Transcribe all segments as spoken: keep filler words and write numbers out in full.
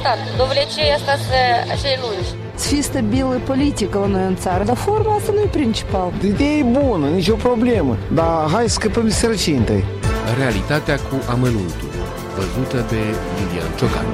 stat. Довлече asta să acei lungi. Să fie stabilă politică la noi în țară, dar forma asta nu e principal. Ideea e bună, nicio problemă, dar hai să scăpăm de sărăcie întâi. Realitatea cu amănuntul, văzută de Lilian Ciocan.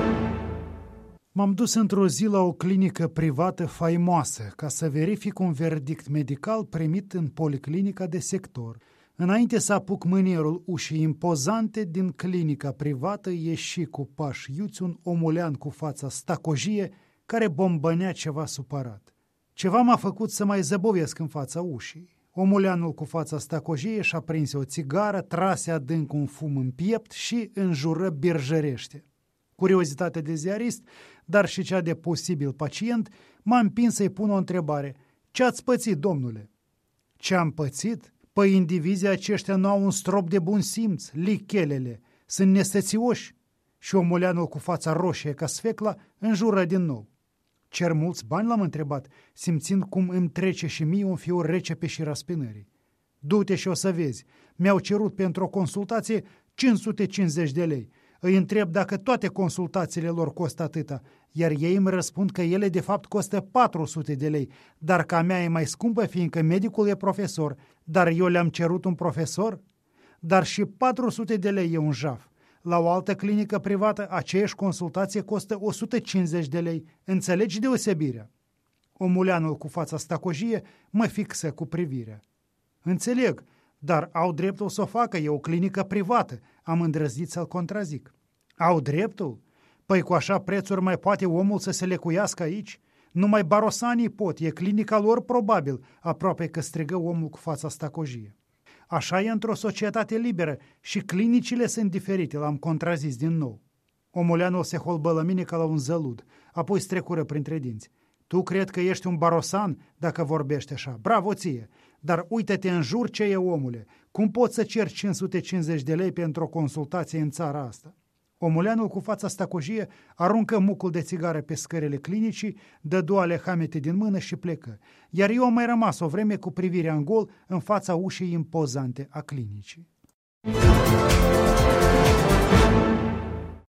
M-am dus într-o zi la o clinică privată faimoasă ca să verific un verdict medical primit în policlinica de sector. Înainte să apuc mânierul ușii impozante din clinica privată, ieși cu pași iuți un omulean cu fața stacojie care bombănea ceva supărat. Ceva m-a făcut să mai zăbovesc în fața ușii. Omuleanul cu fața stacojie și-a prins o țigară, trase adânc un fum în piept și înjură birjărește. Curiozitatea de ziarist, dar și cea de posibil pacient, m-a împins să-i pun o întrebare. Ce-ați pățit, domnule? Ce-am pățit? Păi indivizii aceștia nu au un strop de bun simț, lichelele, sunt nesățioși. Și omuleanul cu fața roșie ca sfecla înjură din nou. Cer mulți bani, l-am întrebat, simțind cum îmi trece și mie un fior rece pe șira spinării. Du-te și o să vezi, mi-au cerut pentru o consultație cinci sute cincizeci de lei. Îi întreb dacă toate consultațiile lor costă atâta, iar ei îmi răspund că ele de fapt costă patru sute de lei, dar că a mea e mai scumpă fiindcă medicul e profesor, dar eu le-am cerut un profesor? Dar și patru sute de lei e un jaf. La o altă clinică privată, aceeași consultație costă o sută cincizeci de lei. Înțelegi deosebirea? Omuleanul cu fața stacojie mă fixă cu privirea. Înțeleg, dar au dreptul să o facă, e o clinică privată, am îndrăznit să-l contrazic. Au dreptul? Păi cu așa prețuri mai poate omul să se lecuiască aici? Numai barosanii pot, e clinica lor probabil, aproape că strigă omul cu fața stacojie. Așa e într-o societate liberă și clinicile sunt diferite, l-am contrazis din nou. Omuleanul se holbă la mine ca la un zălud, apoi strecură printre dinți. Tu cred că ești un barosan dacă vorbești așa, bravo ție, dar uite-te în jur ce e, omule, cum poți să ceri cinci sute cincizeci de lei pentru o consultație în țara asta? Omuleanul cu fața stacojie aruncă mucul de țigară pe scările clinicii, dă două hamete din mână și plecă, iar eu am mai rămas o vreme cu privirea în gol în fața ușii impozante a clinicii.